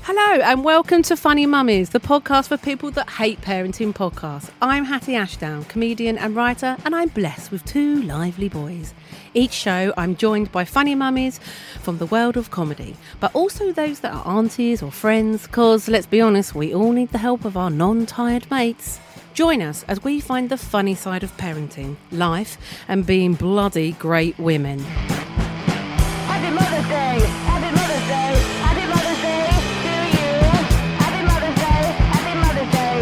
Hello and welcome to Funny Mummies, the podcast for people that hate parenting podcasts. I'm Hattie Ashdown, comedian and writer, and I'm blessed with two lively boys. Each show I'm joined by funny mummies from the world of comedy, but also those that are aunties or friends, because let's be honest, we all need the help of our non-tired mates. Join us as we find the funny side of parenting, life, and being bloody great women. Happy Mother's Day! Happy Mother's Day! Happy Mother's Day to you! Happy Mother's Day! Happy Mother's Day!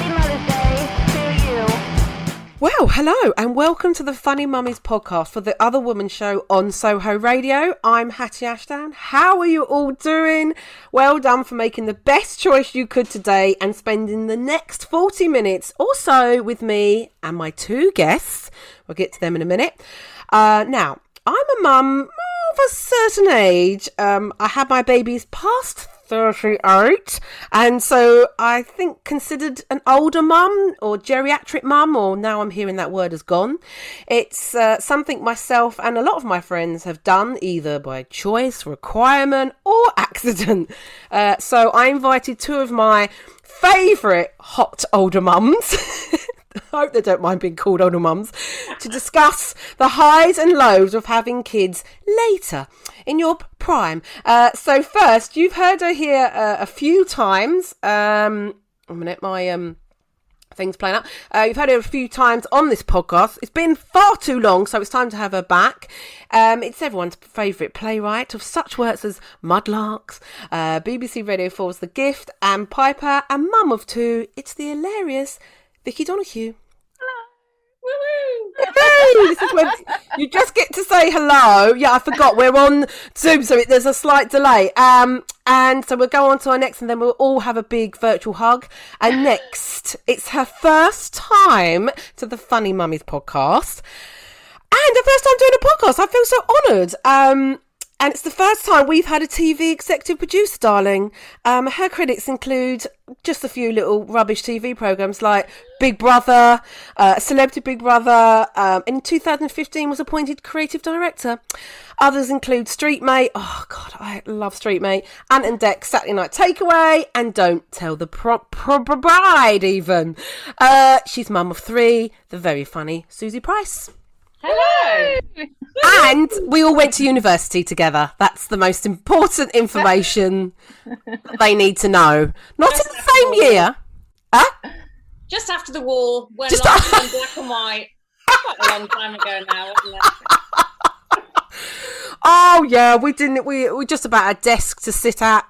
Happy Mother's Day to you! Well, hello and welcome to the Funny Mummies podcast for the Other Woman show on Soho Radio. I'm Hattie Ashdown. How are you all doing? Well done for making the best choice you could today and spending the next 40 minutes or so with me and my two guests. We'll get to them in a minute. Now, I'm a mum of a certain age. I had my babies past 38, and so I think considered an older mum or geriatric mum, or now I'm hearing that word has gone. It's something myself and a lot of my friends have done either by choice, requirement or accident. So I invited two of my favourite hot older mums I hope they don't mind being called older mums, to discuss the highs and lows of having kids later in your prime. So first, you've heard her here a few times. A minute, my thing's playing up. You've heard her a few times on this podcast. It's been far too long, so it's time to have her back. It's everyone's favourite playwright of such works as Mudlarks, BBC Radio 4's The Gift, and Piper, and mum of two. It's the hilarious Vicky Donoghue. Woo-hoo! Hey, this is when you just get to say hello. Yeah, I forgot we're on Zoom, so there's a slight delay. And so we'll go on to our next, and then we'll all have a big virtual hug. And next, it's her first time to the Funny Mummies podcast, and her first time doing a podcast. I feel so honoured. And it's the first time we've had a TV executive producer, darling. Her credits include just a few little rubbish TV programmes like Big Brother, Celebrity Big Brother. In 2015 was appointed creative director. Others include Street Mate. Oh, God, I love Street Mate. Ant and Dec, Saturday Night Takeaway. And Don't Tell the Bride, even. She's mum of three, the very funny Susie Price. Hello! And we all went to university together. That's the most important information they need to know. Not in the same year. Huh? Just after the war, when Just life was in black and white. Quite a long time ago now, wasn't it? Oh yeah, we just about a desk to sit at.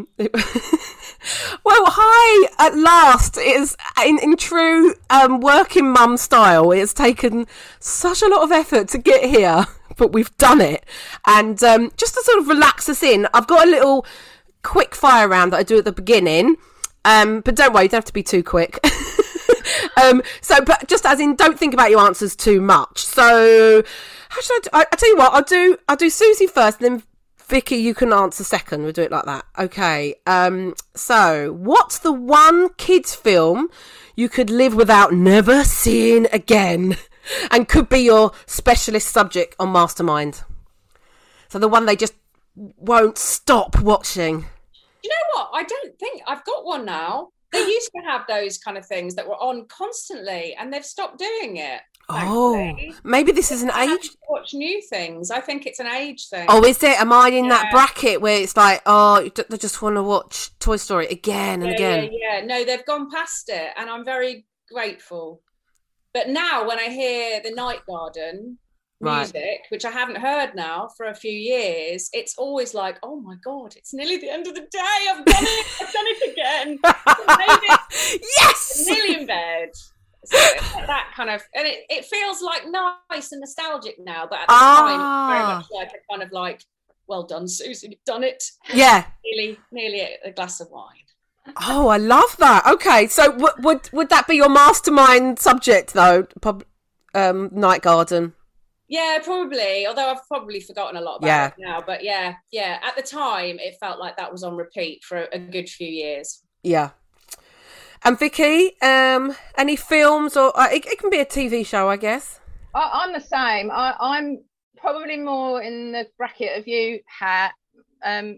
Well, hi at last. It is in true working mum style. It's taken such a lot of effort to get here, but we've done it. And just to sort of relax us in, I've got a little quick fire round that I do at the beginning. But don't worry, you don't have to be too quick. But just as in, don't think about your answers too much. So, how should I tell you what, I'll do Susie first, then Vicky, you can answer second. We'll do it like that. Okay. So, what's the one kids film you could live without never seeing again, and could be your specialist subject on Mastermind? So the one they just won't stop watching. You know what? I don't think I've got one now. They used to have those kind of things that were on constantly, and they've stopped doing it. Thankfully. Oh, maybe this is an age. Watch new things. I think it's an age thing. Oh, is it? Am I in that bracket where it's like, oh, they just want to watch Toy Story again and again? Yeah. No, they've gone past it, and I'm very grateful. But now, when I hear the Night Garden music, which I haven't heard now for a few years, it's always like, oh my God, it's nearly the end of the day. I've done it. I've done it again. Yes! I'm nearly in bed. So it's like that kind of, and it feels like nice and nostalgic now, but at the time, it's very much like a kind of like, well done, Susie, you've done it. Yeah. Nearly a glass of wine. Oh, I love that. Okay, so would that be your mastermind subject though? Night Garden. Yeah, probably. Although I've probably forgotten a lot about it now. But yeah. At the time, it felt like that was on repeat for a good few years. Yeah. And Vicky, any films or it can be a TV show, I guess. I'm the same. I'm probably more in the bracket of you, Hat.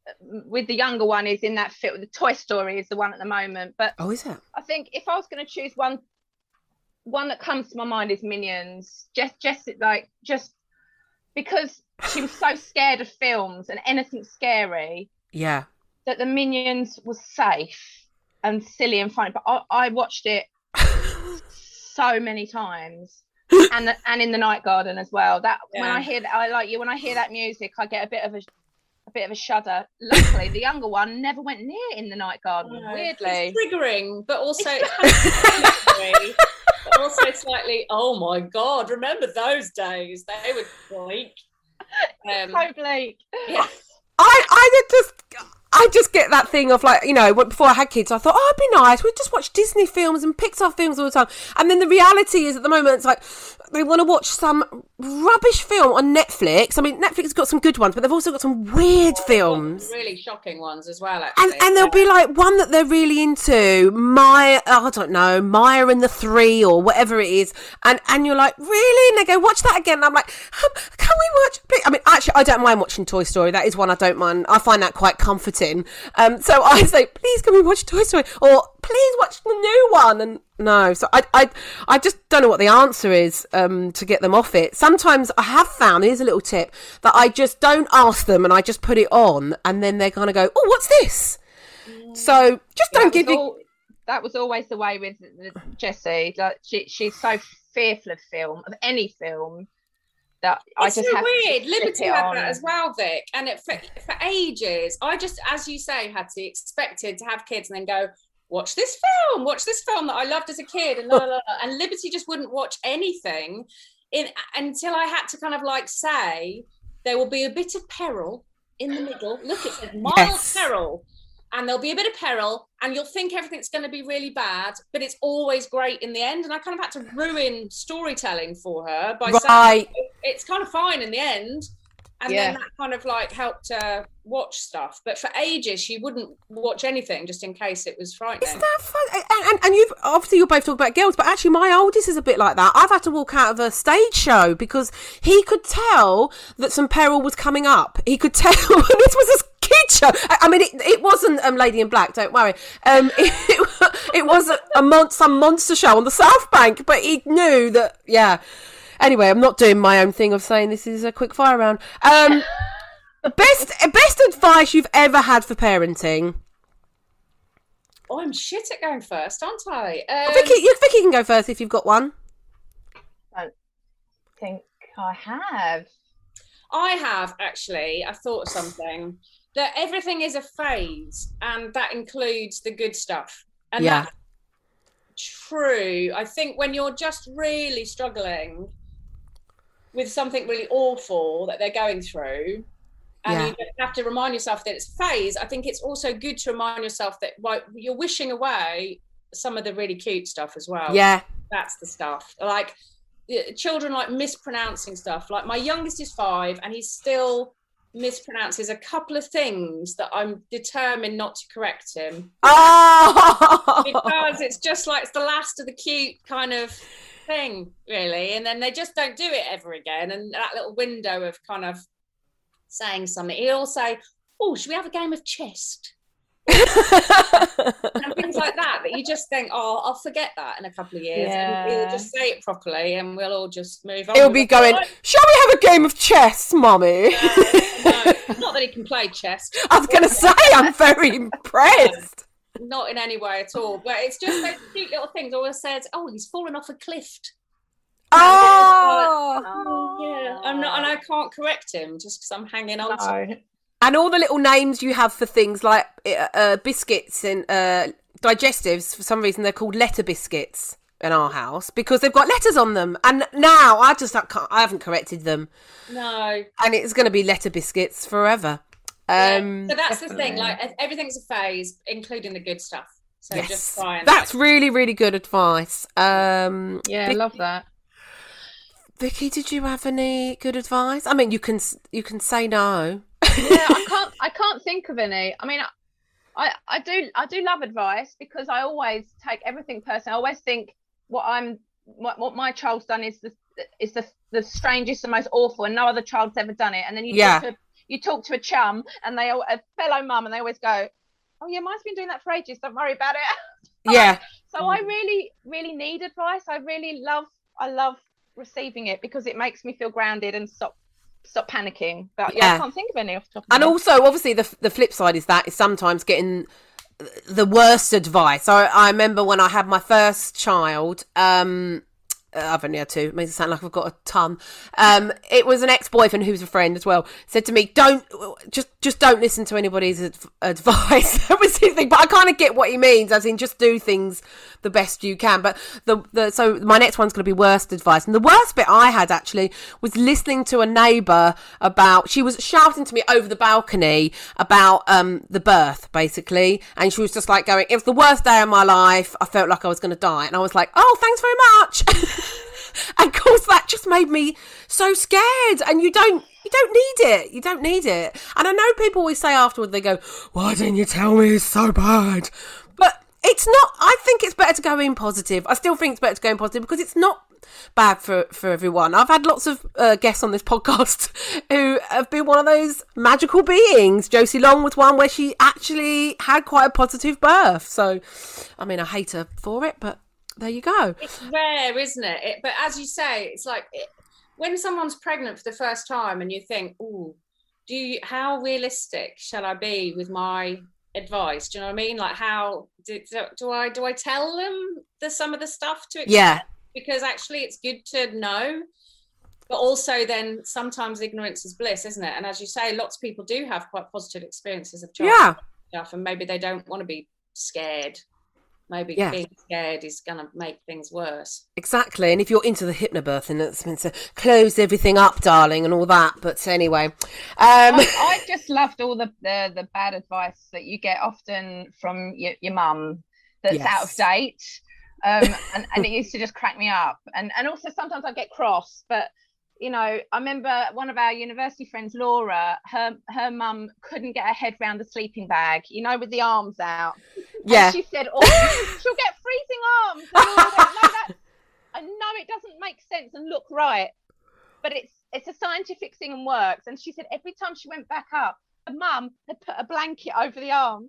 with the younger one is in that film. The Toy Story is the one at the moment. But is it? I think if I was going to choose one that comes to my mind is Minions. Just because she was so scared of films and anything scary. Yeah. That the Minions was safe and silly and funny. But I watched it so many times. And in the Night Garden as well. When I hear that, when I hear that music, I get a bit of a shudder. Luckily, the younger one never went near In the Night Garden. Weirdly, it's triggering, but also it's but also slightly. Oh my God! Remember those days? They were bleak. So bleak. Yeah. I just get that thing of like, before I had kids, I thought, it'd be nice. We'd just watch Disney films and Pixar films all the time. And then the reality is at the moment, it's like they want to watch some rubbish film on Netflix. I mean, Netflix has got some good ones, but they've also got some weird films. Really shocking ones as well, actually. And there'll be like one that they're really into, Maya and the Three or whatever it is. And you're like, really? And they go, watch that again. And I'm like, can we watch? I mean, actually, I don't mind watching Toy Story. That is one I don't mind. I find that quite comforting. So I say, please can we watch Toy Story, or please watch the new one? And no, so I just don't know what the answer is to get them off it. Sometimes I have found, here's a little tip, that I just don't ask them and I just put it on, and then they're gonna go, oh, what's this? So just don't give me. That was always the way with Jessie. Like she's so fearful of film, of any film. It's so weird. Liberty had that as well, Vic, and for ages, I just, as you say, Hattie, expected to have kids and then go, watch this film that I loved as a kid, and and Liberty just wouldn't watch anything until I had to kind of like say there will be a bit of peril in the middle. Look, it says mild peril. And there'll be a bit of peril, and you'll think everything's going to be really bad, but it's always great in the end. And I kind of had to ruin storytelling for her by saying it's kind of fine in the end. And then that kind of like helped her watch stuff. But for ages, she wouldn't watch anything just in case it was frightening. Isn't that fun? And you're both talking about girls, but actually my oldest is a bit like that. I've had to walk out of a stage show because he could tell that some peril was coming up. He could tell this was a kid show. I mean, it wasn't Lady in Black, don't worry. It was some monster show on the South Bank, but he knew that, Anyway, I'm not doing my own thing of saying this is a quick fire round. Best advice you've ever had for parenting? Oh, I'm shit at going first, aren't I? Vicky can go first if you've got one. I don't think I have. I have, actually. I thought of something. That everything is a phase, and that includes the good stuff. And that's true. I think when you're just really struggling with something really awful that they're going through, and you just have to remind yourself that it's a phase, I think it's also good to remind yourself that you're wishing away some of the really cute stuff as well. Yeah. That's the stuff. Like, children like mispronouncing stuff. Like, my youngest is 5, and he still mispronounces a couple of things that I'm determined not to correct him. Because it's just like, it's the last of the cute kind of thing, really. And then they just don't do it ever again. And that little window of kind of saying something, he'll say, oh, should we have a game of chess? And things like that you just think, oh, I'll forget that in a couple of years, and he'll just say it properly and we'll all just move on. He'll be going, shall we have a game of chess, Mummy? No, not that he can play chess. I was going to say, I'm very impressed. Not in any way at all, but it's just those cute little things. Always says, oh, he's fallen off a cliff. Oh, I'm not, and I can't correct him just because I'm hanging on to him. And all the little names you have for things like biscuits and digestives, for some reason they're called letter biscuits in our house because they've got letters on them. And now I haven't corrected them. No. And it's going to be letter biscuits forever. So that's the thing. Like, everything's a phase, including the good stuff. So just try and... That's really, really good advice. I love that. Vicky, did you have any good advice? I mean, you can say no. I can't think of any. I mean, I do love advice because I always take everything personally. I always think what my child's done is the strangest and most awful, and no other child's ever done it. And then you you talk to a chum and a fellow mum, and they always go, oh yeah, mine's been doing that for ages, don't worry about it. Yeah. So I really, really need advice. I love receiving it because it makes me feel grounded and stop panicking. But I can't think of any off the top of my head. Also, obviously, the flip side is sometimes getting the worst advice. I remember when I had my first child, I've only had two. It makes it sound like I've got a ton. It was an ex-boyfriend who's a friend as well. Said to me, don't listen to anybody's advice. That was his thing. But I kind of get what he means. As in, just do things the best you can. But so my next one's going to be worst advice. And the worst bit I had actually was listening to a neighbour about. She was shouting to me over the balcony about the birth, basically. And she was just like going, "It was the worst day of my life. I felt like I was going to die." And I was like, "Oh, thanks very much." And of course that just made me so scared, and you don't need it. And I know people always say afterwards, they go, "Why didn't you tell me it's so bad?" But it's not. I think it's better to go in positive. I still think it's better to go in positive because it's not bad for everyone. I've had lots of guests on this podcast who have been one of those magical beings. Josie Long was one where she actually had quite a positive birth. So I mean, I hate her for it, but there you go. It's rare, isn't it? But as you say, it's like when someone's pregnant for the first time and you think, "Ooh, how realistic shall I be with my advice?" Do you know what I mean? Like, how do I tell them some of the stuff to expect? Yeah. Because actually, it's good to know. But also, then sometimes ignorance is bliss, isn't it? And as you say, lots of people do have quite positive experiences of childbirth stuff, and maybe they don't want to be scared. Maybe being scared is going to make things worse. Exactly. And if you're into the hypnobirthing, that's meant to close everything up, darling, and all that. But anyway. I just loved all the bad advice that you get often from your mum that's out of date. And it used to just crack me up. And also sometimes I get cross. But, you know, I remember one of our university friends, Laura, her mum couldn't get her head around the sleeping bag, you know, with the arms out. Yeah. And she said, "Oh, she'll get freezing arms." And Laura went, "No, I know it doesn't make sense and look right, but it's a scientific thing and works." And she said every time she went back up, her mum had put a blanket over the arms.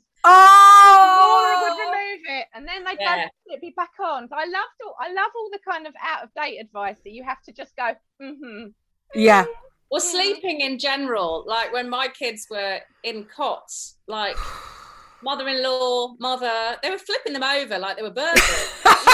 Oh! Laura would remove it, and then they'd go flip it back on. So I love all the kind of out of date advice that you have to just go, Yeah. Or sleeping in general, like when my kids were in cots, like mother-in-law, they were flipping them over like they were burglars.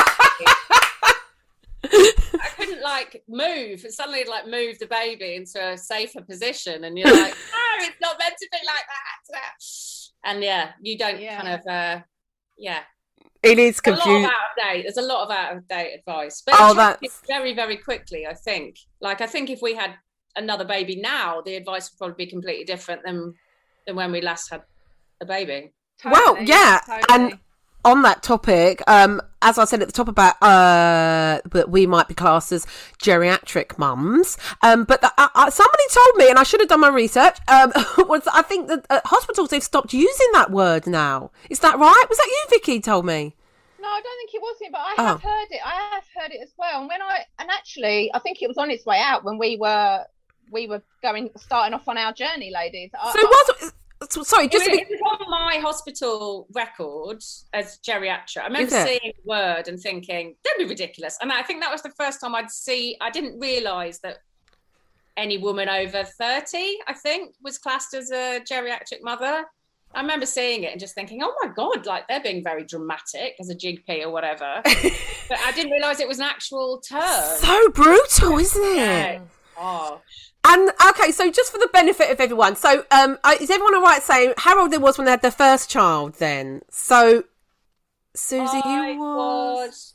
I couldn't move, and suddenly move the baby into a safer position, and you're like, "No, it's not meant to be like that." And you don't kind of It is confusing. There's a lot of out of date advice, but that's very, very quickly. I think if we had another baby now, the advice would probably be completely different than when we last had a baby. Totally, well, yeah, totally. And on that topic, as I said at the top about that we might be classed as geriatric mums, but somebody told me, and I should have done my research, I think that at hospitals they've stopped using that word now. Is that right? Was that you, Vicky, told me? No, I don't think it was it, but I have heard it. I have heard it as well. And actually, I think it was on its way out when we were starting off on our journey, ladies. Sorry, just it was on my hospital record as geriatric. I remember seeing the word and thinking, "Don't be ridiculous." And I think that was the first time I didn't realise that any woman over 30, I think, was classed as a geriatric mother. I remember seeing it and just thinking, "Oh my God, they're being very dramatic as a GP or whatever." But I didn't realise it was an actual term. So brutal, isn't it? Yeah. Oh. And okay, so just for the benefit of everyone, so is everyone all right saying how old they was when they had their first child then? So, Susie, you was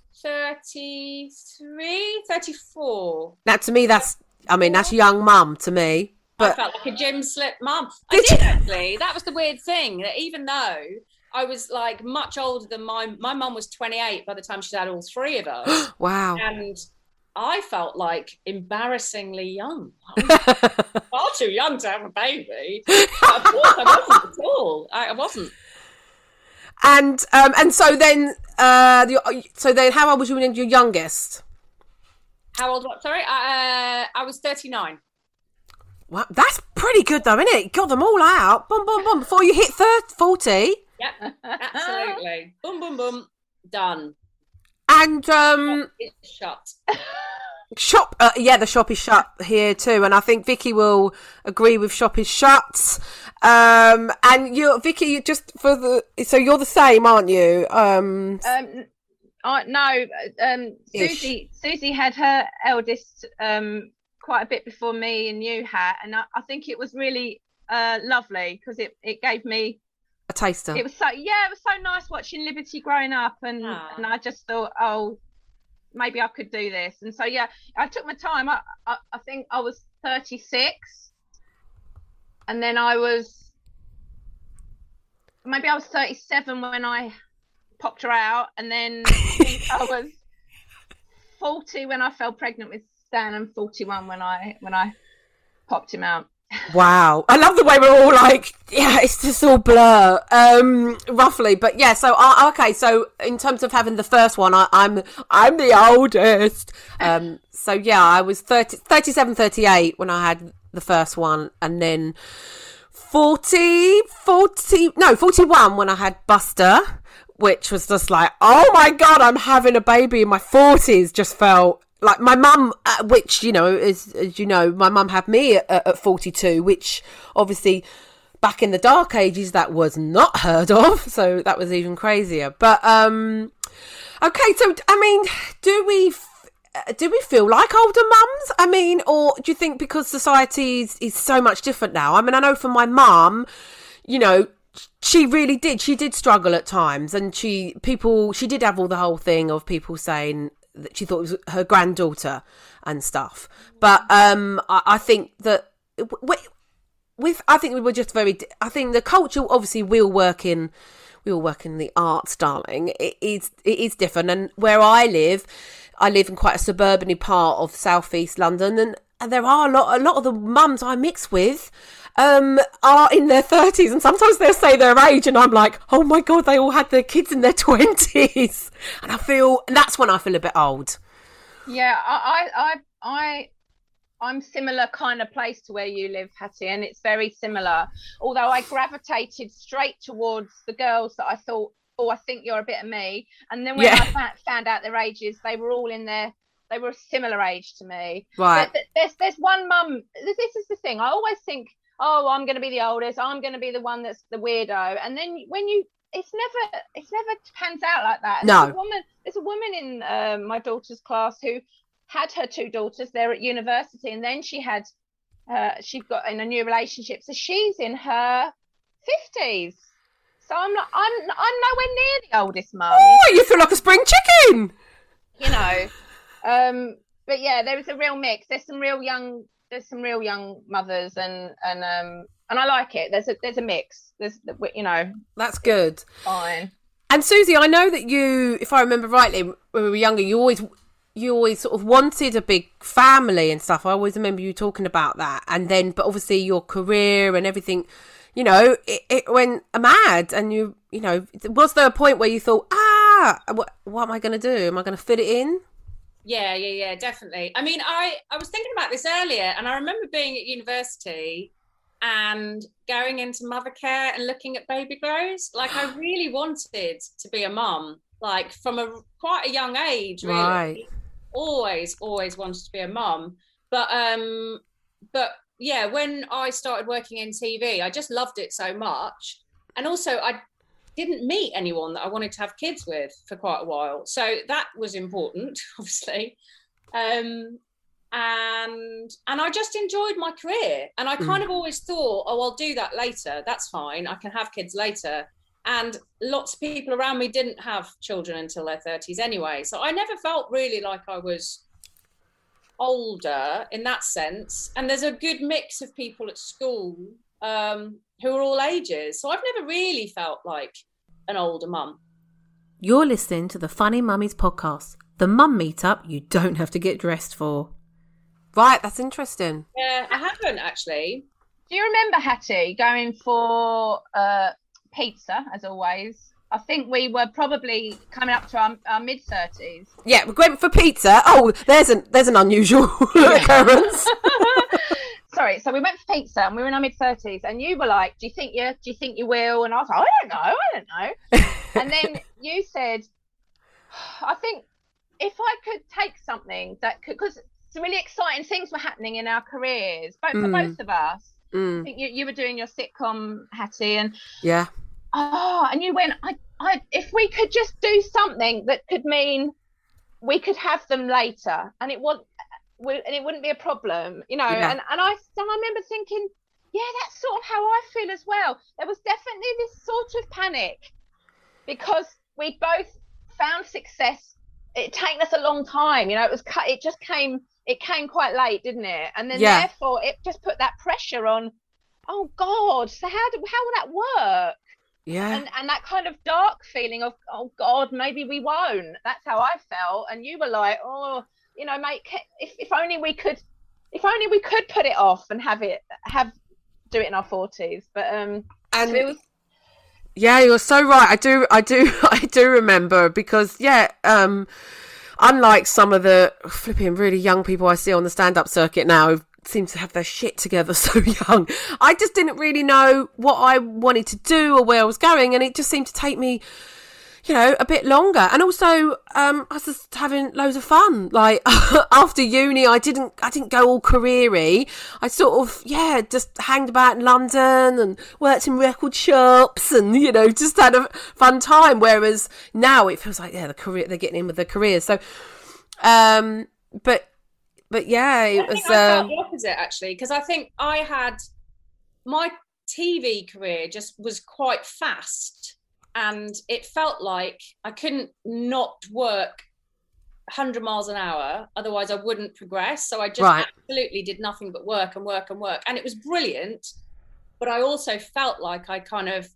33, 34. Now, to me, that's young mum to me. But I felt like a gym slip mum. I did actually. That was the weird thing, that even though I was much older than my mum was 28 by the time she'd had all three of us. Wow. And I felt embarrassingly young. Far too young to have a baby. But of course, I wasn't at all. I wasn't. And so then, how old was you when your youngest? How old? What? Sorry, I was 39. Well, that's pretty good though, isn't it? Got them all out. Boom, boom, boom. Before you hit 40. Yep, absolutely. Boom, boom, boom. Done. And It's shut. Shop, the shop is shut here too, and I think Vicky will agree with shop is shut. And you're Vicky, so you're the same, aren't you? Susie had her eldest quite a bit before me and you had, and I think it was really lovely because it gave me a taster. It was so nice watching Liberty growing up, and I just thought, oh, maybe I could do this. And so I took my time. I think I was 36, and then I was 37 when I popped her out, and then I think I was 40 when I fell pregnant with Stan, and 41 when I popped him out. Wow, I love the way we're all like, it's just all blur, roughly. But yeah, so okay. So in terms of having the first one, I'm the oldest. So yeah, I was 37, 38 when I had the first one, and then 41 when I had Buster, which was just like, oh my God, I'm having a baby in my 40s. Just felt like my mum, which, as you know, my mum had me at 42, which obviously back in the dark ages, that was not heard of. So that was even crazier. But, okay. So, I mean, do we feel like older mums? I mean, or do you think because society is so much different now? I mean, I know for my mum, she really did. She did struggle at times, and she did have the whole thing of people saying that she thought it was her granddaughter and stuff. But I think that I think we were just I think the culture, obviously we all work in the arts, darling. It is different. And where I live in quite a suburban part of southeast London, and there are a lot of the mums I mix with are in their 30s, and sometimes they'll say their age, and I'm like, oh my God, they all had their kids in their 20s, and that's when I feel a bit old. Yeah, I'm similar kind of place to where you live, Hattie, and it's very similar. Although I gravitated straight towards the girls that I thought, oh, I think you're a bit of me, and then when I found out their ages, they were all they were a similar age to me. Right. But there's one mum. This is the thing. I always think, oh, I'm going to be the oldest. I'm going to be the one that's the weirdo. And then it's never pans out like that. And no. There's a woman in my daughter's class who had her two daughters. They're at university, and then she got in a new relationship. So she's in her 50s. So I'm nowhere near the oldest mum. Oh, you feel like a spring chicken. But yeah, there is a real mix. There's some real young mothers, and I like it. There's a mix. That's good. Fine. And Susie, I know that you, if I remember rightly, when we were younger, you always sort of wanted a big family and stuff. I always remember you talking about that. And then, but obviously your career and everything, it went mad. And was there a point where you thought, what am I going to do? Am I going to fit it in? Yeah, definitely. I mean, I was thinking about this earlier, and I remember being at university and going into mother care and looking at baby grows. Like, I really wanted to be a mum, like from quite a young age, really. Right. Always wanted to be a mum. But yeah, when I started working in TV, I just loved it so much. And also I didn't meet anyone that I wanted to have kids with for quite a while. So that was important, obviously. And I just enjoyed my career. And I kind of always thought, oh, I'll do that later. That's fine. I can have kids later. And lots of people around me didn't have children until their 30s anyway. So I never felt really like I was older in that sense. And there's a good mix of people at school who are all ages. So I've never really felt like an older mum. You're listening to the Funny Mummies podcast, the mum meetup you don't have to get dressed for. Right, that's interesting. Yeah, I haven't actually. Do you remember, Hattie, going for pizza, as always? I think we were probably coming up to our mid-30s. Yeah, we went for pizza. Oh, there's an unusual occurrence. sorry. So we went for pizza, and we were in our mid-30s, and you were like, "Do you think you will?" And I was like, "I don't know." And then you said, "I think if I could take something that could, because some really exciting things were happening in our careers, for both of us." I think you were doing your sitcom, Hattie, and and you went, I if we could just do something that could mean we could have them later, and it wouldn't be a problem, you know. And I remember thinking, that's sort of how I feel as well. There was definitely this sort of panic because we both found success. It taken us a long time, you know. It came quite late, didn't it? And then therefore it just put that pressure on. Oh God, so how will that work? Yeah. And that kind of dark feeling of, oh God, maybe we won't. That's how I felt. And you were like, oh, you know, mate, if only we could put it off and do it in our 40s. But and it was. Yeah, you're so right. I do remember because unlike some of the flipping really young people I see on the stand-up circuit now who seem to have their shit together so young, I just didn't really know what I wanted to do or where I was going, and it just seemed to take me, you know, a bit longer. And also I was just having loads of fun. Like after uni I didn't go all career-y. I sort of just hanged about in London and worked in record shops and, you know, just had a fun time, whereas now it feels like they're getting in with their careers. So but it was I felt the opposite actually, because I think I had my TV career just was quite fast. And it felt like I couldn't not work 100 miles an hour, otherwise I wouldn't progress. So I just absolutely did nothing but work and work and work. And it was brilliant, but I also felt like I kind of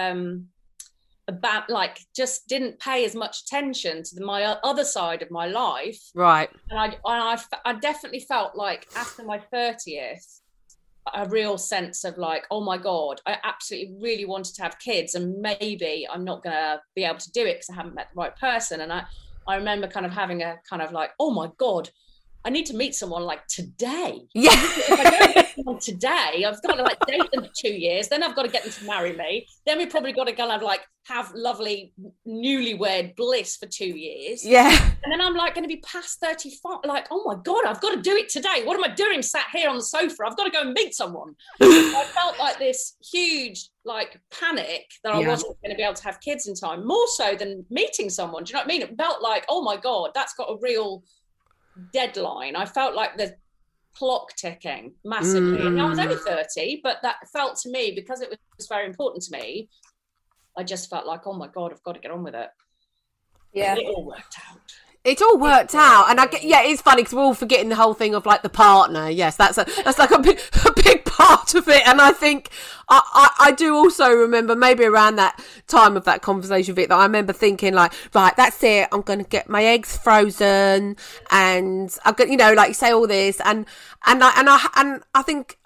just didn't pay as much attention to my other side of my life. Right. And I definitely felt like after my 30th, a real sense of like, oh my God, I absolutely really wanted to have kids, and maybe I'm not going to be able to do it because I haven't met the right person. And I remember kind of having a kind of like, oh my God, I need to meet someone like today. Yeah. If I don't meet someone today, I've got to like date them for 2 years. Then I've got to get them to marry me. Then we've probably got to kind of like have lovely newlywed bliss for 2 years. Yeah. And then I'm like going to be past 35. Like, oh my God, I've got to do it today. What am I doing sat here on the sofa? I've got to go and meet someone. I felt like this huge like panic that I wasn't going to be able to have kids in time, more so than meeting someone. Do you know what I mean? It felt like, oh my God, that's got a real deadline. I felt like the clock ticking massively. And I was only 30, but that felt to me, because it was very important to me, I just felt like, oh my God, I've got to get on with it. Yeah. It all worked out. It all worked out, and it's funny because we're all forgetting the whole thing of like the partner. Yes, that's like a big part of it, and I think I do also remember maybe around that time of that conversation, Vic, that I remember thinking like, right, that's it. I'm going to get my eggs frozen, and I'm going, you know, like you say all this, and I think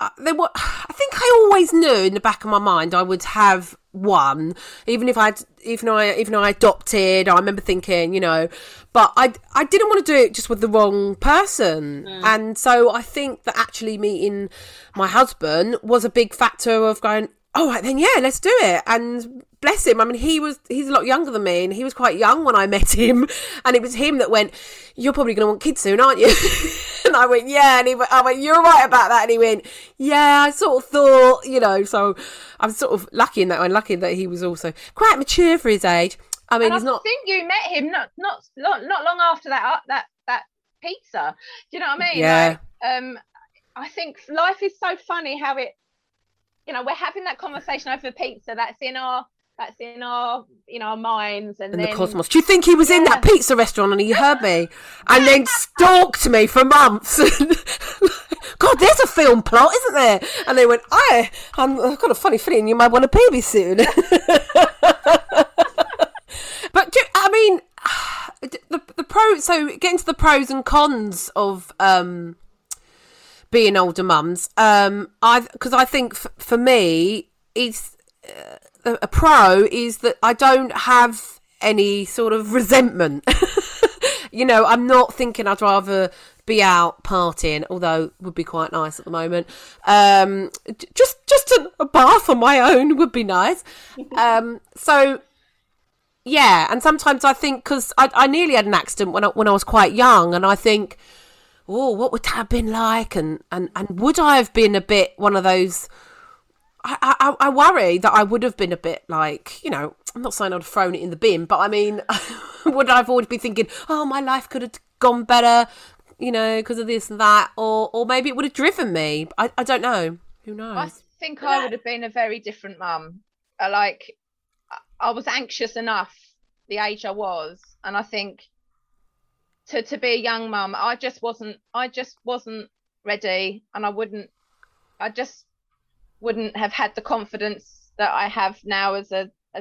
I always knew in the back of my mind I would have one, even if I adopted. I remember thinking, you know, but I didn't want to do it just with the wrong person. And so I think that actually meeting my husband was a big factor of going, all right then, let's do it. And bless him, I mean, he's a lot younger than me, and he was quite young when I met him, and it was him that went, you're probably going to want kids soon, aren't you? And I went, yeah. And I went, you're right about that. And he went, yeah, I sort of thought, you know. So I'm sort of lucky in that one, lucky that he was also quite mature for his age. I mean, I think you met him not long after that pizza. Do you know what I mean? Yeah. Like, I think life is so funny how it, you know, we're having that conversation over pizza. That's in our minds, and then the cosmos. Do you think he was in that pizza restaurant and he heard me and then stalked me for months? God, there's a film plot, isn't there? And they went, I've got a funny feeling you might want a baby soon. But I mean, the pros. So getting to the pros and cons of being older mums. Because I think for me, it's a pro is that I don't have any sort of resentment. You know, I'm not thinking I'd rather be out partying, although would be quite nice at the moment. Just a bath on my own would be nice. So yeah, and sometimes I think, because I nearly had an accident when I was quite young, and I think, oh, what would that have been like, and would I have been a bit one of those? I worry that I would have been a bit like, you know, I'm not saying I'd have thrown it in the bin, but I mean, would I have always been thinking, oh, my life could have gone better, you know, because of this and that, or maybe it would have driven me. I don't know. Who knows? I think I would have been a very different mum. I was anxious enough the age I was, and I think to be a young mum, I just wasn't ready, and I just wouldn't have had the confidence that I have now as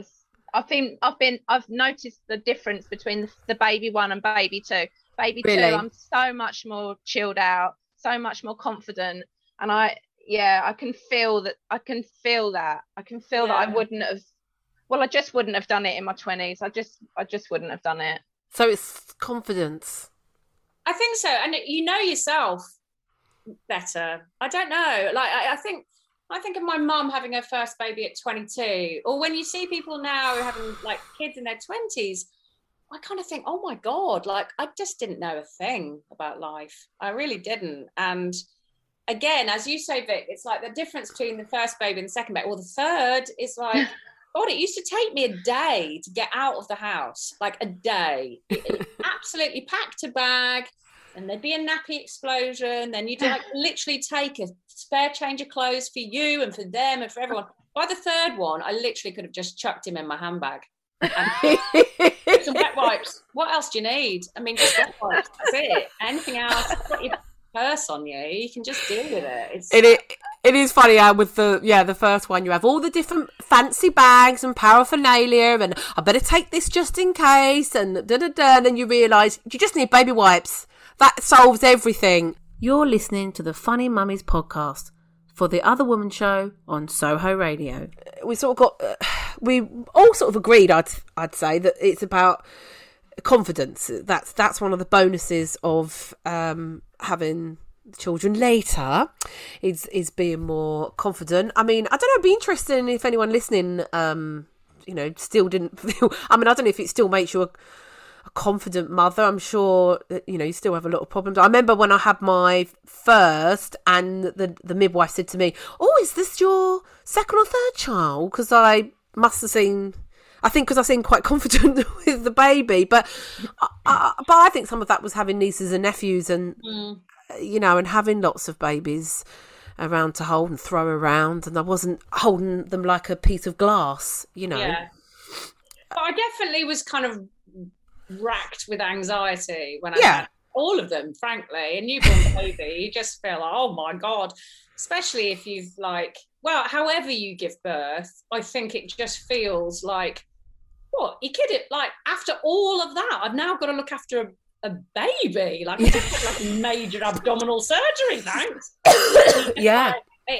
I've noticed the difference between the baby one and baby two. Baby Really? two, I'm so much more chilled out, so much more confident, and I can feel that. I can feel that I wouldn't have. Well, I just wouldn't have done it in my 20s. I just wouldn't have done it. So it's confidence. I think so, and you know yourself better. I don't know. Like I think of my mum having her first baby at 22, or when you see people now who are having like kids in their 20s, I kind of think, oh my God, like I just didn't know a thing about life. I really didn't. And again, as you say, Vic, it's like the difference between the first baby and the second baby, or the third, is like, God, it used to take me a day to get out of the house, like a day. It absolutely packed a bag, and there'd be a nappy explosion. Then you'd like literally take a spare change of clothes for you and for them and for everyone. By the third one, I literally could have just chucked him in my handbag. Some wet wipes. What else do you need? I mean, just wet wipes. That's it. Anything else? Put your purse on you. You can just deal with it. It is funny how with the first one you have all the different fancy bags and paraphernalia, and I better take this just in case, and and then you realise you just need baby wipes. That solves everything. You're listening to the Funny Mummies podcast for the Other Woman show on Soho Radio. We sort of we all sort of agreed, I'd say, that it's about confidence. That's one of the bonuses of having children later, is being more confident. I mean, I don't know, it'd be interesting if anyone listening still didn't feel, I mean, I don't know if it still makes you a confident mother. I'm sure that, you still have a lot of problems. I remember when I had my first, and the midwife said to me, oh, is this your second or third child? Because I must have seen, I think because I seemed quite confident with the baby, but I think some of that was having nieces and nephews, and and having lots of babies around to hold and throw around, and I wasn't holding them like a piece of glass, Yeah. But I definitely was kind of racked with anxiety when I had all of them, frankly. A newborn baby, you just feel like, oh my God, especially if you've however you give birth, I think it just feels like, what, you kidding? Like, after all of that, I've now got to look after a baby. Like, I just had like major abdominal surgery, thanks. Yeah.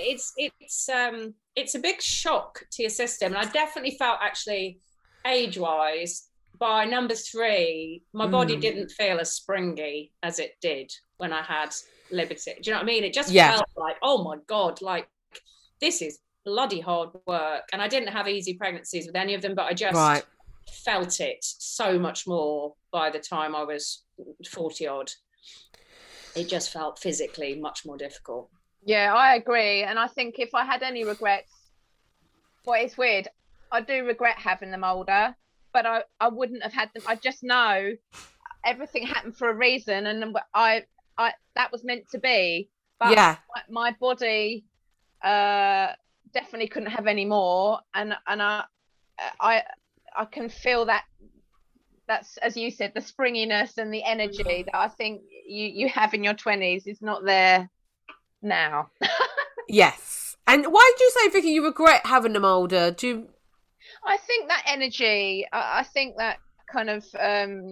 It's a big shock to your system. And I definitely felt, actually, age-wise, by number 3, my body didn't feel as springy as it did when I had Liberty. Do you know what I mean? It just felt like, oh my God, like, this is bloody hard work. And I didn't have easy pregnancies with any of them, but I just felt it so much more by the time I was 40 odd. It just felt physically much more difficult. Yeah, I agree. And I think if I had any regrets, well, it's weird, I do regret having them older, but I wouldn't have had them. I just know everything happened for a reason, and I that was meant to be. But my body definitely couldn't have any more, and I can feel that. That's, as you said, the springiness and the energy that I think you have in your 20s is not there now. Yes. And why did you say, Vicky, you regret having them older? I think that energy, I think that kind of, that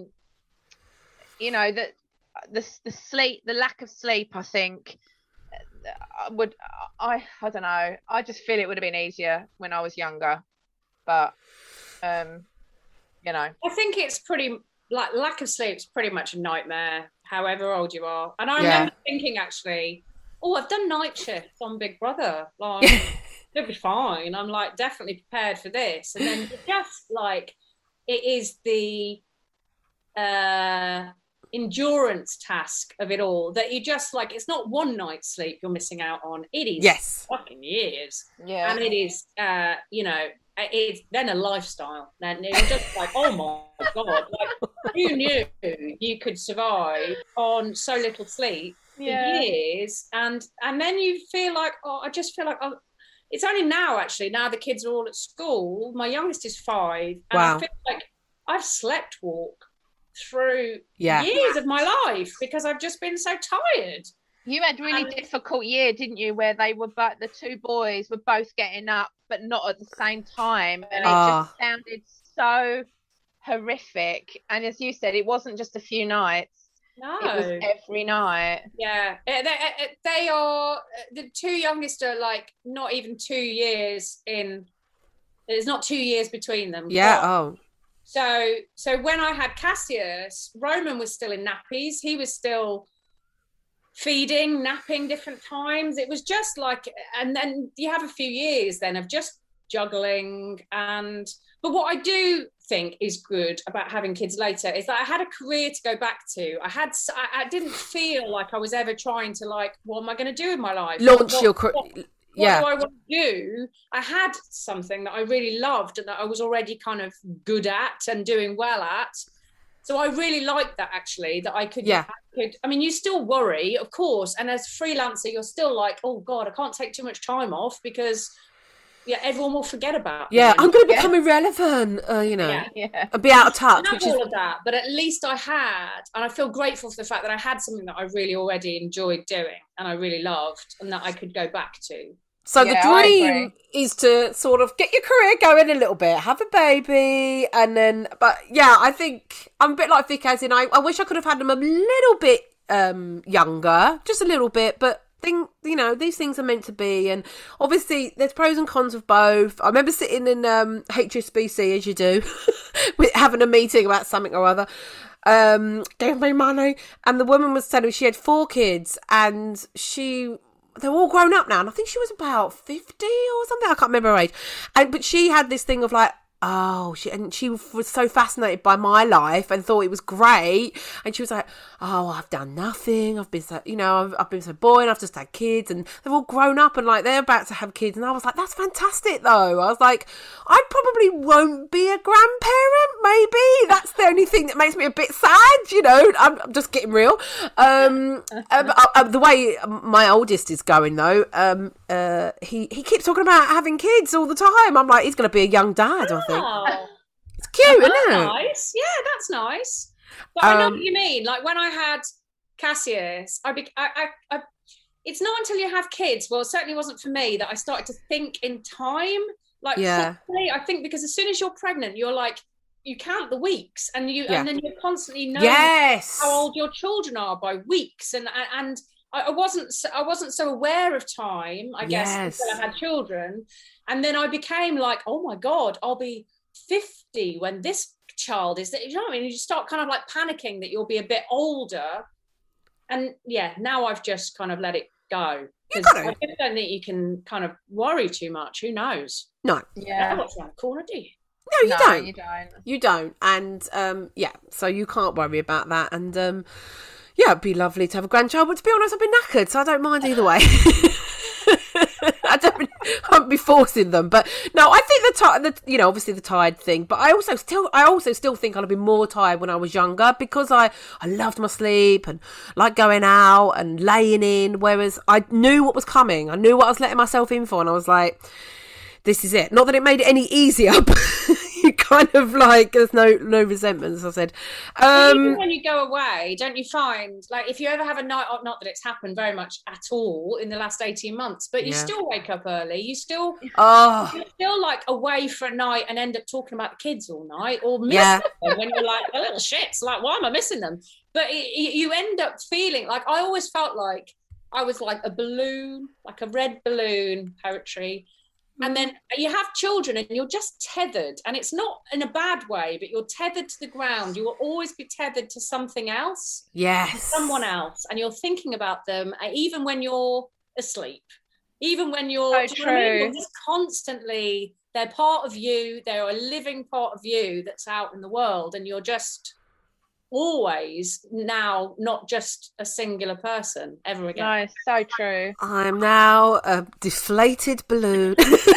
the sleep, the lack of sleep, I think I don't know. I just feel it would have been easier when I was younger, but, I think it's pretty, like, lack of sleep is pretty much a nightmare however old you are. And I remember thinking, actually, I've done night shifts on Big Brother. Like, it'll be fine. I'm like definitely prepared for this. And then just like, it is the endurance task of it all that you just like, it's not one night's sleep you're missing out on. It is fucking years. Yeah. And it is, it's then a lifestyle. Then you're just like, oh my God, like who knew you could survive on so little sleep for years? And then you feel like, I just feel like, it's only now, actually, now the kids are all at school. My youngest is 5. And I feel like I've slept walk through years of my life because I've just been so tired. You had really difficult year, didn't you, where they were the 2 boys were both getting up but not at the same time, and it just sounded so horrific. And as you said, it wasn't just a few nights. No, it was every night. Yeah, they are, the 2 youngest are like not even 2 years in. There's not 2 years between them. Yeah. So when I had Cassius, Roman was still in nappies. He was still feeding, napping different times. It was just like, and then you have a few years then of just juggling. But what I do think is good about having kids later is that I had a career to go back to. I didn't feel like I was ever trying to like, what am I going to do with my life? Launch your career. What do I want to do? I had something that I really loved and that I was already kind of good at and doing well at. So I really liked that, actually, that I could, I mean, you still worry, of course. And as a freelancer, you're still like, oh God, I can't take too much time off because everyone will forget about me. I'm going to become irrelevant, and be out of touch. All of that, but at least I had, and I feel grateful for the fact that I had something that I really already enjoyed doing and I really loved and that I could go back to. So the dream is to sort of get your career going a little bit, have a baby, and then, I think I'm a bit like Vic, as in I wish I could have had them a little bit younger, just a little bit, but these things are meant to be, and obviously there's pros and cons of both. I remember sitting in HSBC, as you do, having a meeting about something or other, gave me money, and the woman was telling me she had 4 kids, and they're all grown up now, and I think she was about 50 or something. I can't remember her age. But she had this thing of like, she was so fascinated by my life and thought it was great. And she was like, I've done nothing. I've been so, I've been so boring. I've just had kids, and they've all grown up and like they're about to have kids. And I was like, that's fantastic though. I was like, I probably won't be a grandparent. Maybe that's the only thing that makes me a bit sad. I'm just getting real. The way my oldest is going though, he keeps talking about having kids all the time. I'm like, he's going to be a young dad, I think. It's cute, isn't it? Nice. Yeah, that's nice. But I know what you mean. Like when I had Cassius, it's not until you have kids, well, it certainly wasn't for me, that I started to think in time. Like, properly, I think because as soon as you're pregnant, you're like, you count the weeks, and then you're constantly knowing how old your children are by weeks, and I wasn't so aware of time, I guess, until I had children. And then I became like, oh my God, I'll be 50 when this child is, you know what I mean? You start kind of like panicking that you'll be a bit older. And now I've just kind of let it go. I just don't think you can kind of worry too much. Who knows? No. Yeah. What's around the corner, do you? No, you don't. You don't. And so you can't worry about that. And it'd be lovely to have a grandchild. But to be honest, I've been knackered, so I don't mind either way. I won't be forcing them, but no, I think obviously the tired thing, but I also still think I'd have been more tired when I was younger because I loved my sleep and like going out and laying in, whereas I knew what was coming. I knew what I was letting myself in for, and I was like, this is it. Not that it made it any easier, but you kind of like, there's no resentment, as I said. Even when you go away, don't you find, like, if you ever have a night, not that it's happened very much at all in the last 18 months, but you still wake up early, you're still like away for a night and end up talking about the kids all night, or miss them when you're like, the little shits, like, why am I missing them? But you end up feeling like, I always felt like I was like a balloon, like a red balloon, poetry, And then you have children and you're just tethered, and it's not in a bad way, but you're tethered to the ground. You will always be tethered to something else. Yes. Someone else. And you're thinking about them even when you're asleep, even when you're, you're just constantly, they're part of you. They're a living part of you that's out in the world. And you're just always now not just a singular person ever again. No, so true. I'm now a deflated balloon.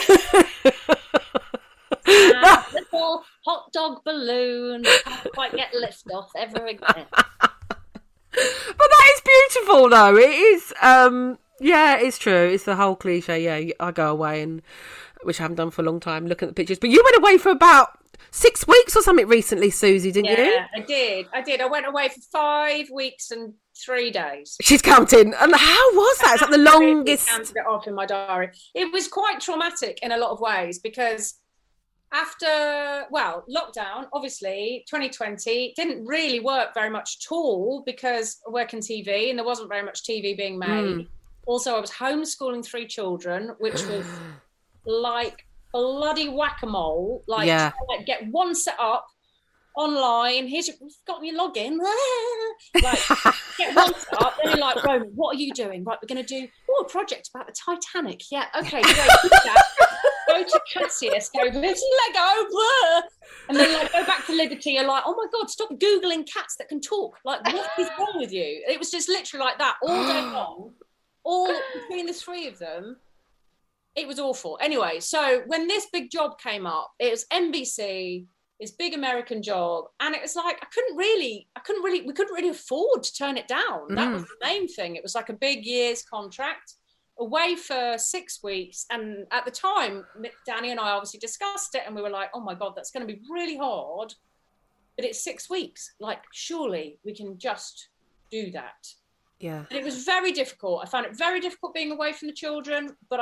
Little hot dog balloon that can't quite get lift off ever again. But that is beautiful, though. It is. Yeah, it's true. It's the whole cliche. Yeah, I go away, and which I haven't done for a long time, looking at the pictures. But you went away for about 6 weeks or something recently, Susie, didn't you? Yeah, I did. I went away for 5 weeks and 3 days. She's counting. And how was that? It's like the longest. I counted it off in my diary. It was quite traumatic in a lot of ways because after, lockdown, obviously, 2020 didn't really work very much at all because I work in TV and there wasn't very much TV being made. Also, I was homeschooling 3 children, which was like bloody whack-a-mole. Like, get one set up online. You've got your login. Like, get one set up. Then you're like, Roman, what are you doing? Right, we're going to do a project about the Titanic. Yeah, okay, great. Go to Cassius, go, there's Lego, blah. And then like go back to Liberty. You're like, oh my God, stop Googling cats that can talk. Like, what is wrong with you? It was just literally like that all day long. All between the 3 of them, it was awful. Anyway, so when this big job came up, it was NBC, this big American job, and it was like we couldn't really afford to turn it down. That was the main thing. It was like a big year's contract, away for 6 weeks, and at the time, Danny and I obviously discussed it, and we were like, oh my God, that's going to be really hard, but it's 6 weeks. Like, surely we can just do that. Yeah. And it was very difficult. I found it very difficult being away from the children, but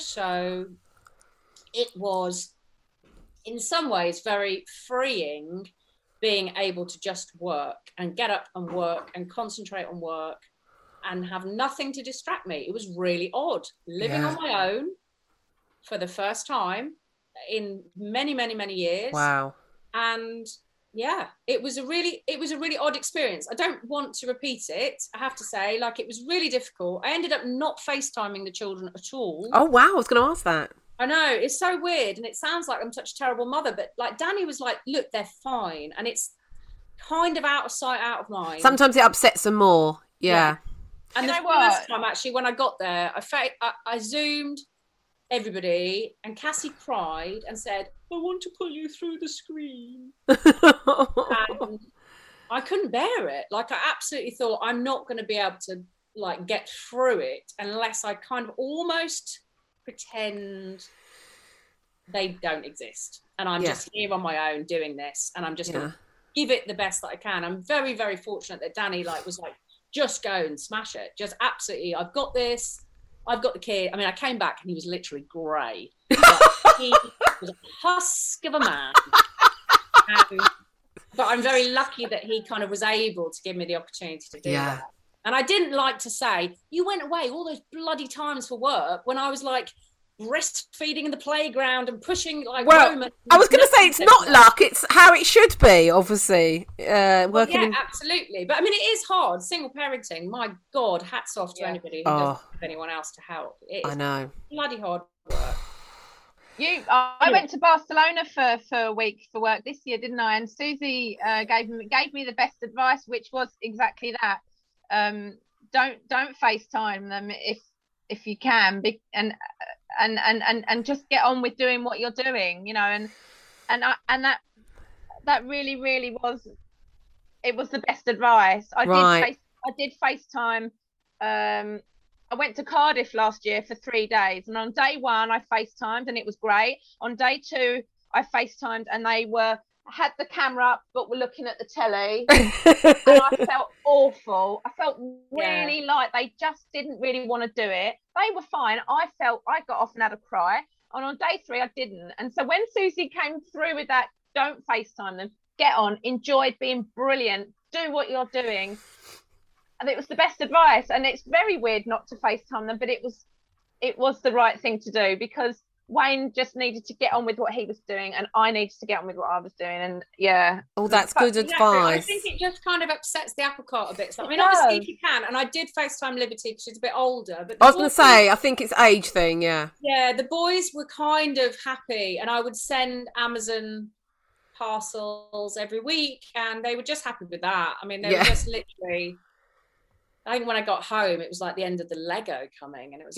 it was in some ways very freeing being able to just work and get up and work and concentrate on work and have nothing to distract me. It was really odd living on my own for the first time in many, many, many years. Wow. And yeah, it was a really odd experience. I don't want to repeat it, I have to say. Like, it was really difficult. I ended up not FaceTiming the children at all. Oh, wow. I was going to ask that. I know, it's so weird, and it sounds like I'm such a terrible mother, but like Danny was like, look, they're fine, and it's kind of out of sight, out of mind. Sometimes it upsets them more. Yeah. And the first time, actually, when I got there, I Zoomed everybody, and Cassie cried and said, I want to pull you through the screen. And I couldn't bear it. Like, I absolutely thought I'm not going to be able to like get through it unless I kind of almost pretend they don't exist, and I'm just here on my own doing this, and I'm just going to give it the best that I can. I'm very, very fortunate that Danny was like, just go and smash it. Just absolutely, I've got this. I've got the kid. I mean, I came back and he was literally grey. He was a husk of a man. But I'm very lucky that he kind of was able to give me the opportunity to do that. And I didn't like to say, you went away all those bloody times for work when I was like breastfeeding in the playground and pushing like Roman. I was going to say, it's not luck, it's how it should be, obviously. Working absolutely. But I mean, it is hard. Single parenting, my God, hats off to anybody who doesn't have anyone else to help. It is bloody hard work. I went to Barcelona for a week for work this year, didn't I? And Susie gave me the best advice, which was exactly that. Don't FaceTime them if you can, and just get on with doing what you're doing, you know. And that really was, it was the best advice. I did FaceTime. I went to Cardiff last year for 3 days, and on day 1 I FaceTimed and it was great. On day 2 I FaceTimed and they had the camera up but were looking at the telly. And I felt awful. I felt really like they just didn't really want to do it. They were fine. I got off and had a cry. And on day 3 I didn't. And so when Susie came through with that, don't FaceTime them, get on, enjoy being brilliant, do what you're doing. And it was the best advice. And it's very weird not to FaceTime them, but it was the right thing to do, because Wayne just needed to get on with what he was doing, and I needed to get on with what I was doing. And yeah. Oh, that's good advice. I think it just kind of upsets the apple cart a bit. So, I mean, obviously, if you can, and I did FaceTime Liberty because she's a bit older. But I was going to say, I think it's age thing, yeah. Yeah, the boys were kind of happy, and I would send Amazon parcels every week, and they were just happy with that. I mean, they were just literally... I think when I got home, it was like the end of the Lego coming, and it was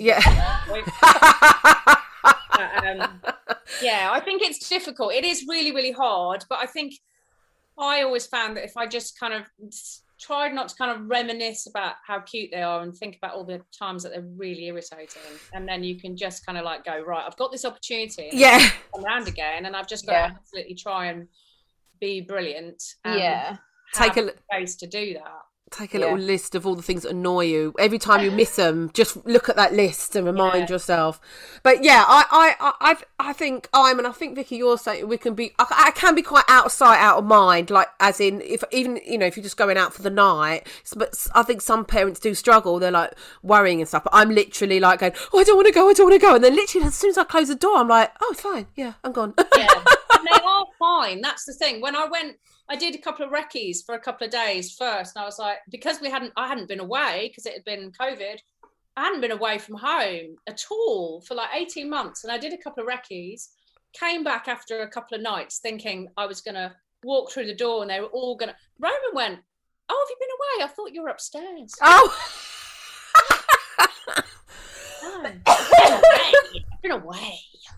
I think it's difficult. It is really, really hard, but I think I always found that if I just kind of tried not to kind of reminisce about how cute they are and think about all the times that they're really irritating, and then you can just kind of like go, right, I've got this opportunity, come around again, and I've just got to absolutely try and be brilliant, and take a space to do that. Take a little list of all the things that annoy you. Every time you miss them, just look at that list and remind yourself. But yeah, I think I think Vicky, you're saying we can be. I can be quite out of sight, out of mind. Like as in, if you're just going out for the night. But I think some parents do struggle. They're like worrying and stuff. But I'm literally like going, oh, I don't want to go, and then literally as soon as I close the door, I'm like, oh, it's fine. Yeah, I'm gone. Yeah, and they are fine. That's the thing. When I did a couple of recce's for a couple of days first, and I was like, because I hadn't been away because it had been COVID, I hadn't been away from home at all for like 18 months, and I did a couple of recce's, came back after a couple of nights thinking I was going to walk through the door and they were all going to... Roman went, oh, have you been away? I thought you were upstairs. Oh! I've been away.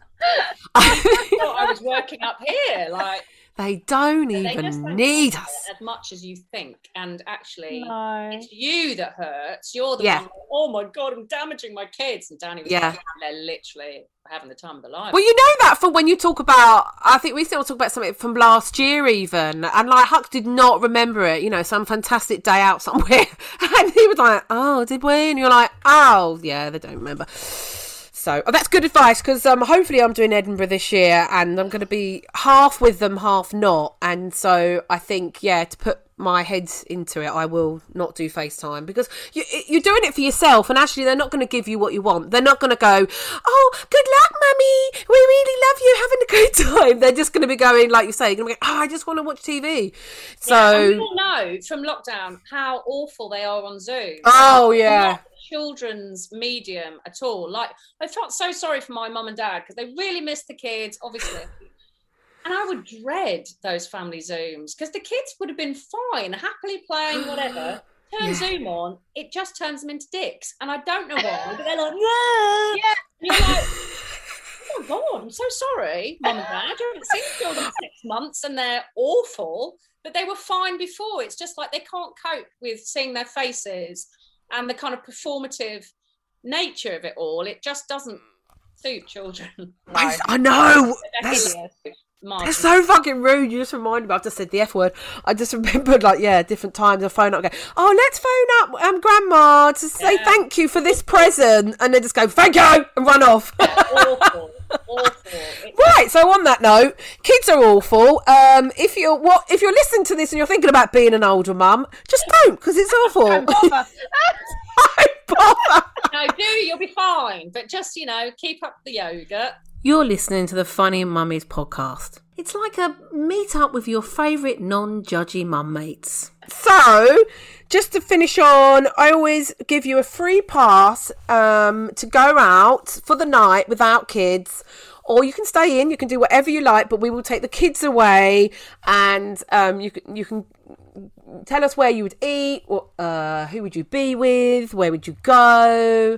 I thought I was working up here, like... They don't even need us as much as you think, and actually, it's you that hurts. You're the one. Oh my God, I'm damaging my kids. And Danny was like, they're literally having the time of their life. Well, you know that from when you talk about, I think we still talk about something from last year even, and like Huck did not remember it. You know, some fantastic day out somewhere, and he was like, "Oh, did we?" And you're like, "Oh, yeah, they don't remember." So that's good advice, because hopefully I'm doing Edinburgh this year and I'm going to be half with them, half not. And so I think, to put my head into it, I will not do FaceTime, because you're doing it for yourself, and actually they're not going to give you what you want. They're not going to go, oh, good luck, mummy, we really love you, having a good time. They're just going to be going, like you say, you're going to be going, oh, I just want to watch TV. So we all know from lockdown how awful they are on Zoom. Oh, yeah. Children's medium at all. Like, I felt so sorry for my mum and dad because they really missed the kids, obviously. And I would dread those family Zooms because the kids would have been fine, happily playing whatever. Turn Zoom on, it just turns them into dicks. And I don't know why, but they're like, yeah. And you're like, oh my God, I'm so sorry, mum and dad. You haven't seen children in 6 months and they're awful, but they were fine before. It's just like they can't cope with seeing their faces and the kind of performative nature of it all. It just doesn't suit children. I know. That's so fucking rude. You just reminded me. I've just said the F word. I just remembered, different times I phone up and go, oh, let's phone up Grandma to say thank you for this present. And they just go, thank you, and run off. Awful. Right, so on that note, kids are awful. If you're listening to this and you're thinking about being an older mum, just don't, because it's awful. Don't bother. Don't bother. No, you'll be fine. But just, keep up the yoga. You're listening to the Funny Mummies podcast. It's like a meet up with your favourite non-judgy mum mates. So, just to finish on, I always give you a free pass to go out for the night without kids. Or you can stay in, you can do whatever you like, but we will take the kids away, and you can tell us where you would eat, or who would you be with, where would you go.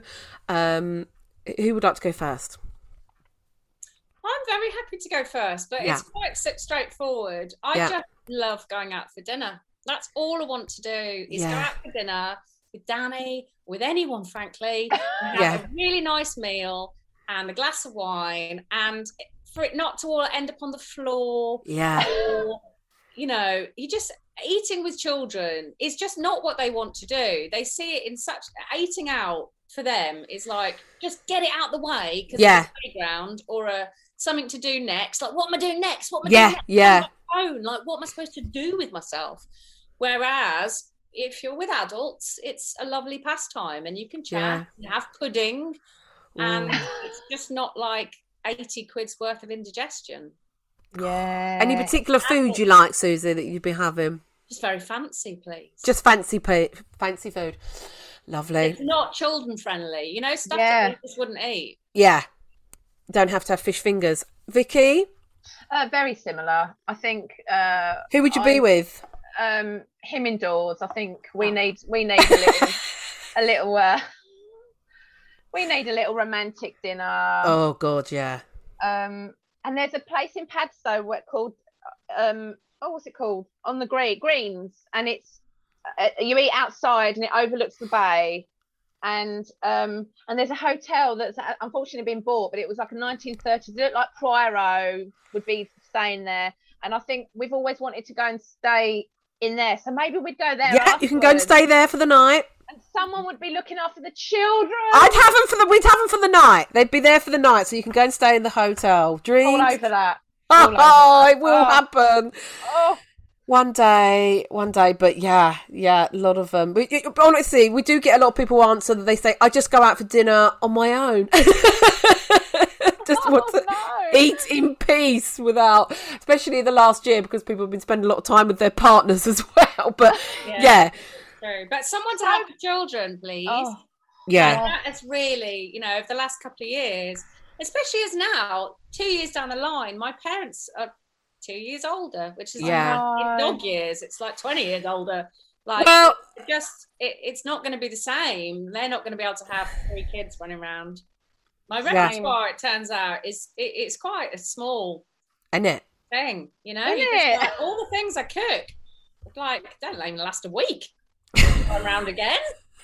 Who would like to go first? I'm very happy to go first, but it's quite straightforward. I just love going out for dinner. That's all I want to do is go out for dinner with Danny, with anyone, frankly, and have a really nice meal and a glass of wine, and for it not to all end up on the floor. Yeah. Or, you just eating with children is just not what they want to do. They see it in such eating out for them is like, just get it out the way because it's a playground or something to do next. Like, what am I doing next? What am I doing next? Yeah. On my phone? Like, what am I supposed to do with myself? Whereas if you're with adults, it's a lovely pastime and you can chat and have pudding. And it's just not like 80 quid's worth of indigestion. Yeah. Any particular food you like, Susie, that you'd be having? Just very fancy, please. Just fancy food. Lovely. It's not children friendly, you know, stuff that we just wouldn't eat. Yeah. Don't have to have fish fingers. Vicky? Very similar. I think. Who would you be with? Him indoors. I think we need a little we need a little romantic dinner. Oh God, yeah. And there's a place in Padstow called what's it called? On the Greens, and it's you eat outside and it overlooks the bay. And there's a hotel that's unfortunately been bought, but it was like a 1930s. It looked like Poirot would be staying there, and I think we've always wanted to go and stay in there. So maybe we'd go there. Yeah, afterwards. You can go and stay there for the night. And someone would be looking after the children. We'd have them for the night. They'd be there for the night, so you can go and stay in the hotel. Dreams. All over that. It will happen. Oh. One day, but yeah, a lot of them. Honestly, we do get a lot of people answer that they say, I just go out for dinner on my own. Want to eat in peace without, especially the last year, because people have been spending a lot of time with their partners as well. But yeah. True. But someone to help the children, please. Oh. Yeah. That's really, you know, over the last couple of years, especially as now, 2 years down the line, my parents are 2 years older, which is in dog years. It's like 20 years older. Like, it's not going to be the same. They're not going to be able to have 3 kids running around. My repertoire, it turns out, it's quite a small thing, you know? Like, all the things I cook, like, don't even last a week. Around again.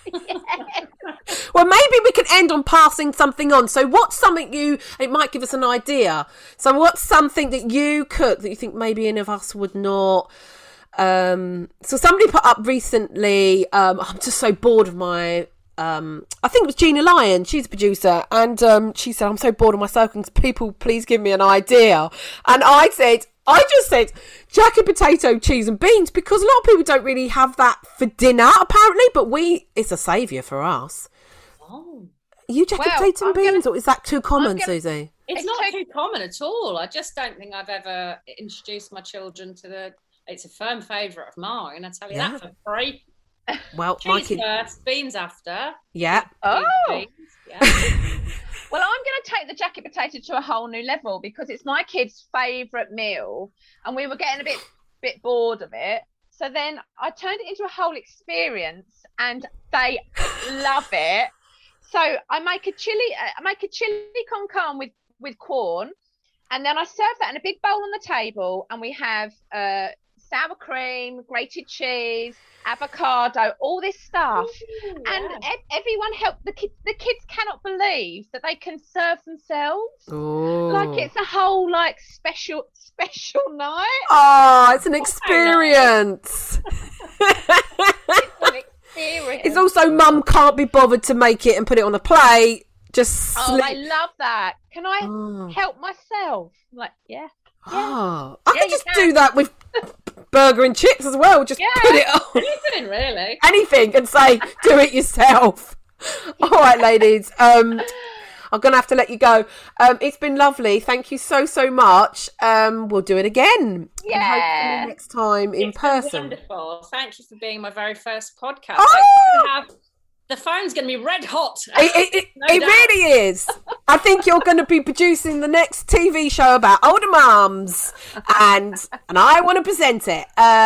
Well, maybe we can end on passing something on. So what's something it might give us an idea. So what's something that you cook that you think maybe any of us would not? So somebody put up recently, I'm just so bored of my I think it was Gina Lyon, she's a producer, and she said, I'm so bored of myself, can people please give me an idea? And I just said jacket potato, cheese and beans, because a lot of people don't really have that for dinner apparently, but it's a saviour for us. Oh. Are you jacket potato and beans, or is that too common, Susie? It's not too common at all. I just don't think I've ever introduced my children to it's a firm favourite of mine, I tell you that for free. Well, cheese first, beans after. Yeah. Beans, yeah. Well, I'm going to take the jacket potato to a whole new level, because it's my kids' favourite meal, and we were getting a bit bored of it. So then I turned it into a whole experience, and they love it. So I make a chili con carne with corn, and then I serve that in a big bowl on the table, and we have sour cream, grated cheese, avocado, all this stuff. Ooh, and everyone helped. The kids cannot believe that they can serve themselves. Ooh. Like it's a whole special night. Oh, it's an experience. It's an experience. It's also mum can't be bothered to make it and put it on a plate. Just I love that. Can I help myself? I'm like, yeah. Oh, I can just do that with burger and chips as well. Just put it on. Anything, really. Anything, and say, do it yourself. All right, ladies. I'm going to have to let you go. It's been lovely. Thank you so much. We'll do it again. Yeah. And hopefully next time in person. Wonderful. Thank you for being my very first podcast. Oh! The phone's going to be red hot. It really is. I think you're going to be producing the next TV show about older mums, and I want to present it.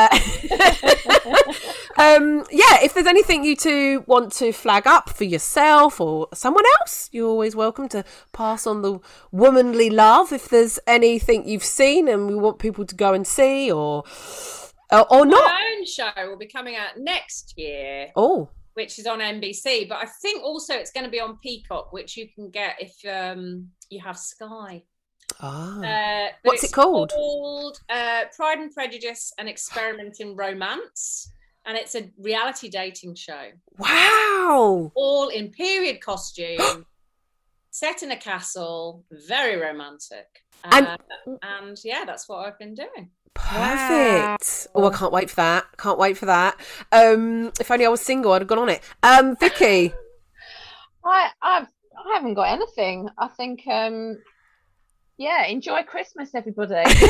If there's anything you two want to flag up for yourself or someone else, you're always welcome to pass on the womanly love. If there's anything you've seen and we want people to go and see or not. My own show will be coming out next year. Oh. Which is on NBC, but I think also it's going to be on Peacock, which you can get if you have Sky. What's it called? It's called Pride and Prejudice, an Experiment in Romance, and it's a reality dating show. Wow! All in period costume, set in a castle, very romantic, and that's what I've been doing. Perfect. Wow. Oh, I can't wait for that. If only I was single, I'd have gone on it. Vicky, I haven't got anything. I think Yeah, enjoy Christmas, everybody.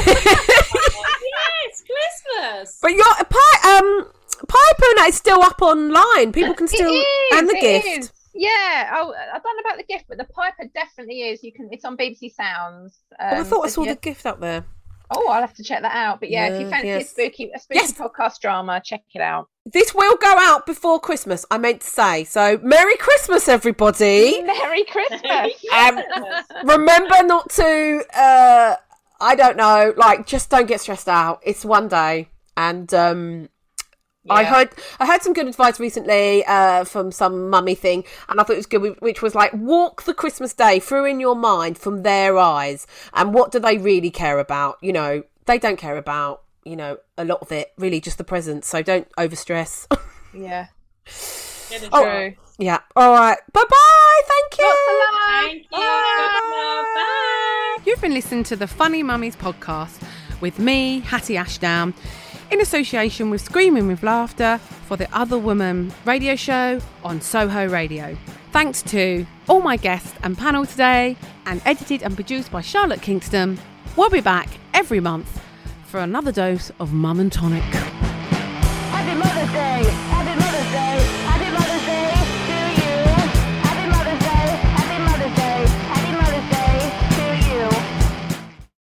Yes, Christmas. But your Piper and that is still up online. People can still and the gift. Is. Yeah. Oh, I don't know about the gift, but the Piper definitely is. It's on BBC Sounds. I thought I saw the gift up there. Oh, I'll have to check that out. But yeah, if you fancy a spooky podcast drama, check it out. This will go out before Christmas, I meant to say. So, Merry Christmas, everybody. Merry Christmas. Remember not to, I don't know, just don't get stressed out. It's one day. And I heard some good advice recently from some mummy thing, and I thought it was good, which was walk the Christmas day through in your mind from their eyes, and what do they really care about? They don't care about, a lot of it, really just the presents, so don't overstress. Yeah. True. Yeah. All right. Bye-bye. Thank you. Lots of love. Thank you. Bye. You've been listening to the Funny Mummies podcast with me, Hattie Ashdown, in association with Screaming with Laughter for the Other Woman radio show on Soho Radio. Thanks to all my guests and panel today, and edited and produced by Charlotte Kingston. We'll be back every month for another dose of Mum and Tonic.